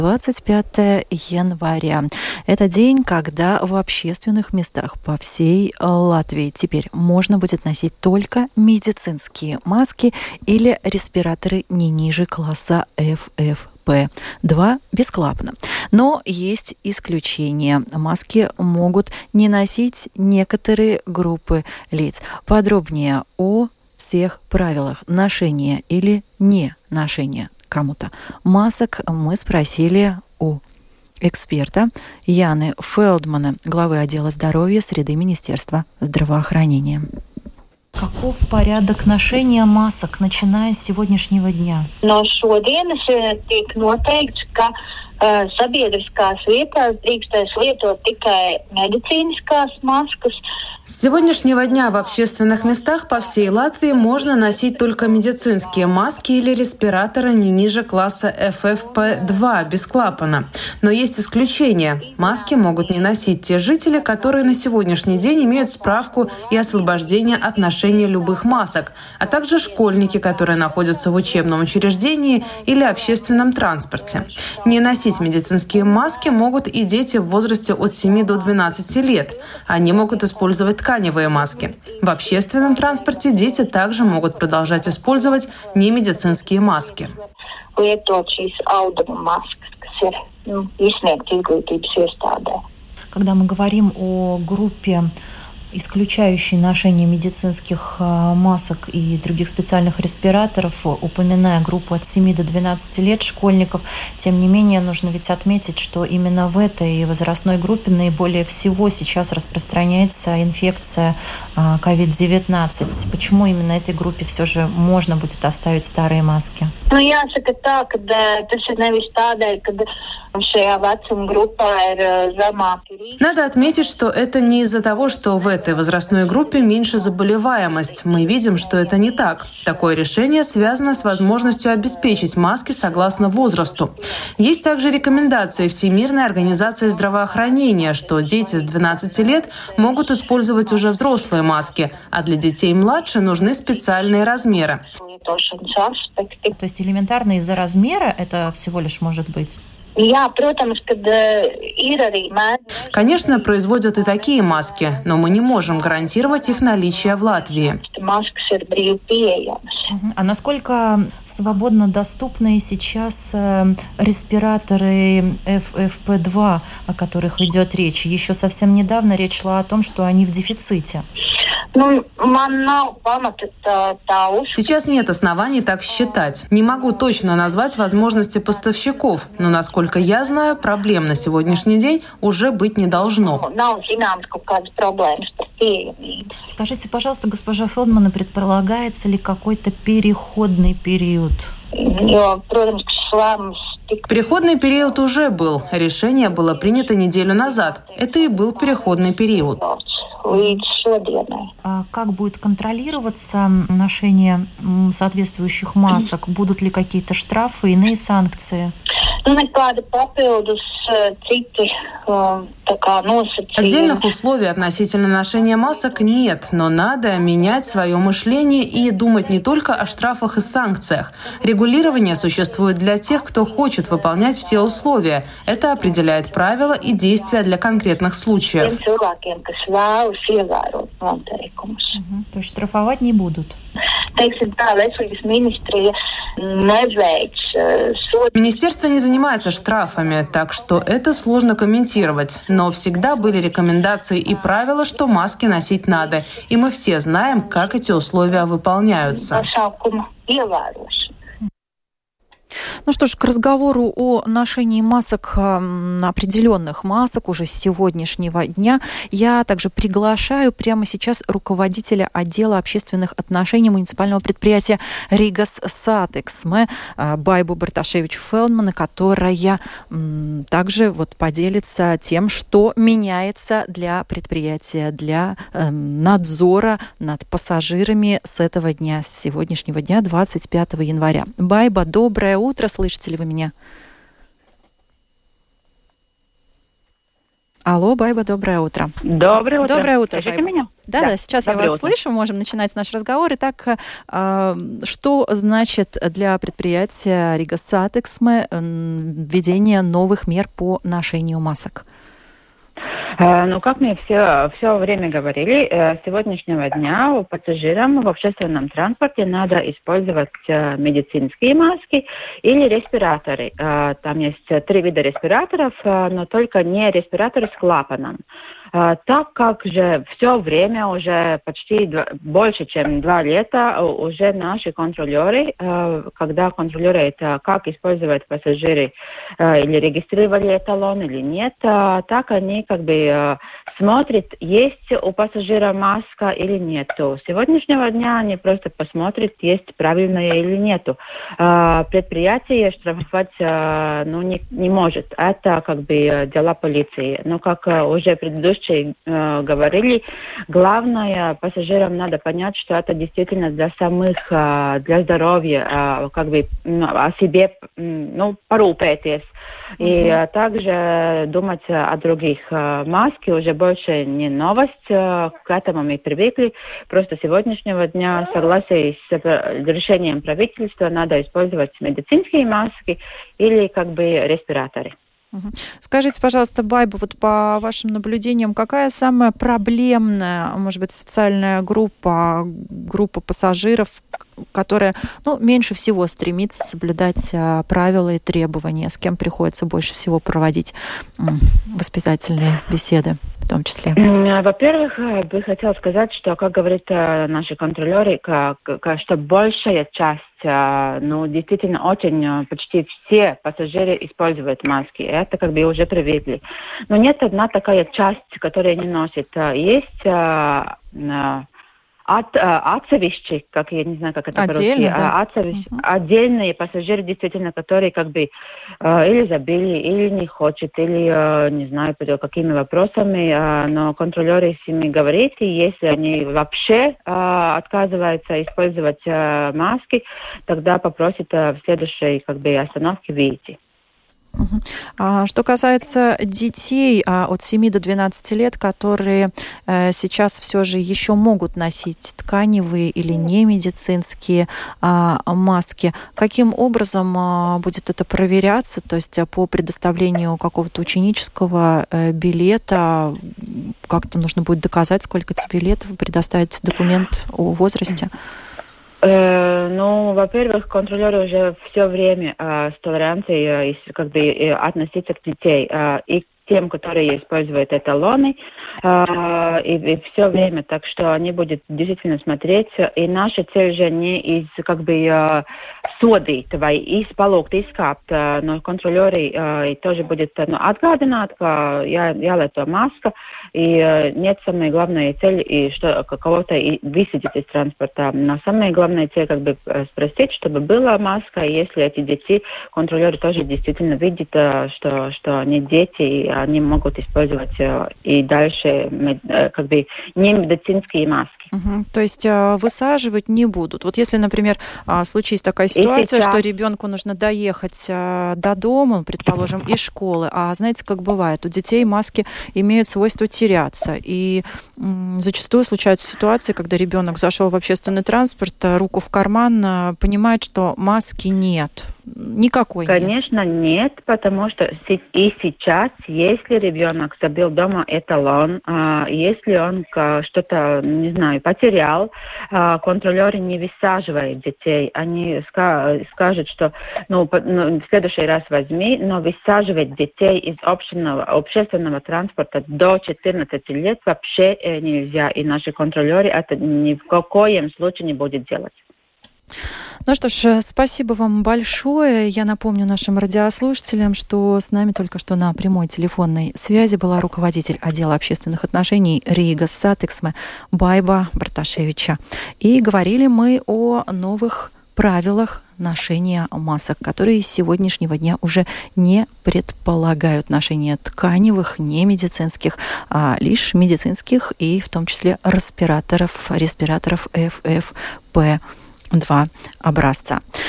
25 января. Это день, когда в общественных местах по всей Латвии теперь можно будет носить только медицинские маски или респираторы не ниже класса FFP2 бесплатно. Но есть исключения. Маски могут не носить некоторые группы лиц. Подробнее о всех правилах ношения или не ношения кому-то масок мы спросили у эксперта Яны Фелдмана, главы отдела здоровья среды Министерства здравоохранения. Каков порядок ношения масок, начиная с сегодняшнего дня? No šodienas tiek noteikts, ka sabiedriskās vietās drīkstēs lietot tikai medicīniskās maskas. С сегодняшнего дня в общественных местах по всей Латвии можно носить только медицинские маски или респираторы не ниже класса FFP2 без клапана. Но есть исключения. Маски могут не носить те жители, которые на сегодняшний день имеют справку и освобождение от ношения любых масок, а также школьники, которые находятся в учебном учреждении или общественном транспорте. Не носить медицинские маски могут и дети в возрасте от 7 до 12 лет. Они могут использовать тканевые маски. В общественном транспорте дети также могут продолжать использовать немедицинские маски. Когда мы говорим о группе, исключающей ношение медицинских масок и других специальных респираторов, упоминая группу от 7 до 12 лет школьников, тем не менее нужно ведь отметить, что именно в этой возрастной группе наиболее всего сейчас распространяется инфекция COVID-19. Почему именно этой группе все же можно будет оставить старые маски? Надо отметить, что это не из-за того, что в этой возрастной группе меньше заболеваемость. Мы видим, что это не так. Такое решение связано с возможностью обеспечить маски согласно возрасту. Есть также рекомендации Всемирной организации здравоохранения, что дети с 12 лет могут использовать уже взрослые маски, а для детей младше нужны специальные размеры. То есть элементарно из-за размера это всего лишь может быть? Конечно, производят и такие маски, но мы не можем гарантировать их наличие в Латвии. А насколько свободно доступны сейчас респираторы FFP2, о которых идет речь? Еще совсем недавно речь шла о том, что они в дефиците. Сейчас нет оснований так считать. Не могу точно назвать возможности поставщиков, но, насколько я знаю, проблем на сегодняшний день уже быть не должно. Скажите, пожалуйста, госпожа Фелдман, предполагается ли какой-то переходный период? Переходный период уже был. Решение было принято неделю назад. Это и был переходный период. А как будет контролироваться ношение соответствующих масок? Будут ли какие-то штрафы, иные санкции? Отдельных условий относительно ношения масок нет, но надо менять свое мышление и думать не только о штрафах и санкциях. Регулирование существует для тех, кто хочет выполнять все условия. Это определяет правила и действия для конкретных случаев. То есть штрафовать не будут? Министерство не занимается штрафами, так что это сложно комментировать. Но всегда были рекомендации и правила, что маски носить надо. И мы все знаем, как эти условия выполняются. Ну что ж, к разговору о ношении масок, определенных масок уже с сегодняшнего дня, я также приглашаю прямо сейчас руководителя отдела общественных отношений муниципального предприятия Ригас Сатексме Байбу Барташевичу Фелдмана, которая также поделится тем, что меняется для предприятия, для надзора над пассажирами с этого дня, с сегодняшнего дня, 25 января. Байба, доброе утро, слышите ли вы меня? Алло, Байба, доброе утро. Доброе утро. Доброе утро, Слышите Байба. меня? Да, сейчас я вас утро. слышу, можем начинать наш разговор. Итак, что значит для предприятия Рига Сатексме введение новых мер по ношению масок? Как мы все время говорили, с сегодняшнего дня пассажирам в общественном транспорте надо использовать медицинские маски или респираторы. Там есть 3 вида респираторов, но только не респираторы с клапаном. Так как же все время, уже почти больше, чем 2 лета, уже наши контролеры, когда контролируют, как использовать пассажиры, или регистрировали эталон или нет, так они смотрят, есть у пассажира маска или нету. С сегодняшнего дня они просто посмотрят, есть правильная или нету. Предприятие штрафовать не может. Это дела полиции. Но как уже предыдущие говорили, главное, пассажирам надо понять, что это действительно для самих, для здоровья, о себе, порупетесь. И также думать о других. Маски уже больше не новость, к этому мы привыкли. Просто с сегодняшнего дня, согласие с решением правительства, надо использовать медицинские маски или респираторы. Скажите, пожалуйста, Байба, вот по вашим наблюдениям, какая самая проблемная, может быть, социальная группа пассажиров, которая меньше всего стремится соблюдать правила и требования, с кем приходится больше всего проводить воспитательные беседы в том числе? Во-первых, бы хотела сказать, что, как говорят наши контролеры, что большая часть, действительно очень, почти все пассажиры используют маски. Это уже привыкли. Но нет одна такая часть, которая не носит. Есть отцевищи, я не знаю, как это по-русски, отдельные пассажиры, действительно, которые или забили, или не хотят, или не знаю, по какими вопросами, но контролеры с ними говорят, и если они вообще отказываются использовать маски, тогда попросят в следующей остановке выйти. Что касается детей от 7 до 12 лет, которые сейчас все же еще могут носить тканевые или немедицинские маски, каким образом будет это проверяться? То есть по предоставлению какого-то ученического билета как-то нужно будет доказать, сколько тебе лет, вы предоставите документ о возрасте? Во-первых, контролеры уже все время с толеранцией относятся к детей и к тем, которые используют эталоны, и все время, так что они будут действительно смотреть, и наша цель же не sodīt vai izpalūgt, izkāpt no контролеры, тоже будет atgādināt, ka jālieto маска, и нет самой главной цели, и что кого-то высадить из транспорта. Но самая главная цель спросить, чтобы была маска, и если эти дети, контролеры тоже действительно видят, что они дети, и они могут использовать и дальше не медицинские маски. То есть высаживать не будут. Вот если, например, случится такая ситуация, что ребенку нужно доехать до дома, предположим, из школы, а знаете, как бывает, у детей маски имеют свойство теряться. И зачастую случаются ситуации, когда ребенок зашел в общественный транспорт, руку в карман, понимает, что маски нет. Никакой нет. Конечно, нет, потому что и сейчас, если ребенок забыл дома эталон, если он что-то, не знаю, потерял, контролеры не высаживают детей. Они скажут, что в следующий раз возьми, но высаживать детей из общественного транспорта до 14 лет вообще нельзя. И наши контролеры это ни в коем случае не будут делать. Ну что ж, спасибо вам большое. Я напомню нашим радиослушателям, что с нами только что на прямой телефонной связи была руководитель отдела общественных отношений Рига Сатексме Байба Барташевича. И говорили мы о новых правилах ношения масок, которые с сегодняшнего дня уже не предполагают ношение тканевых, не медицинских, а лишь медицинских и в том числе респираторов FFP2 образца.